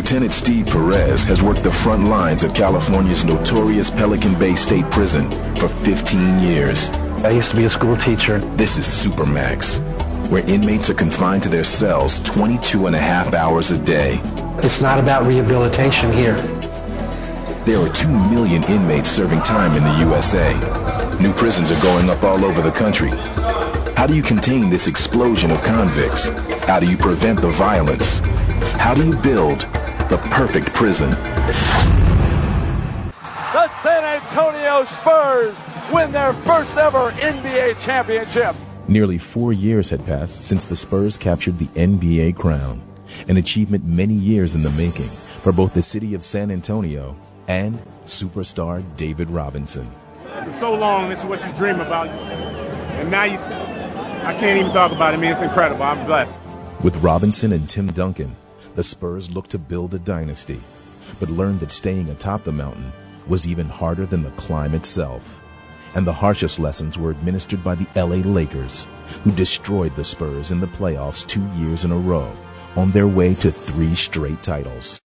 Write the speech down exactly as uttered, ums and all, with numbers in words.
Lieutenant Steve Perez has worked the front lines of California's notorious Pelican Bay State Prison for fifteen years. I used to be a school teacher. This is Supermax, where inmates are confined to their cells twenty-two and a half hours a day. It's not about rehabilitation here. There are two million inmates serving time in the U S A. New prisons are going up all over the country. How do you contain this explosion of convicts? How do you prevent the violence? How do you build the perfect prison? The San Antonio Spurs win their first ever N B A championship. Nearly four years had passed since the Spurs captured the N B A crown, an achievement many years in the making for both the city of San Antonio and superstar David Robinson. For so long, this is what you dream about, and now you st- I can't even talk about it. I mean, it's incredible. I'm blessed. With Robinson and Tim Duncan, the Spurs looked to build a dynasty, but learned that staying atop the mountain was even harder than the climb itself. And the harshest lessons were administered by the L A Lakers, who destroyed the Spurs in the playoffs two years in a row on their way to three straight titles.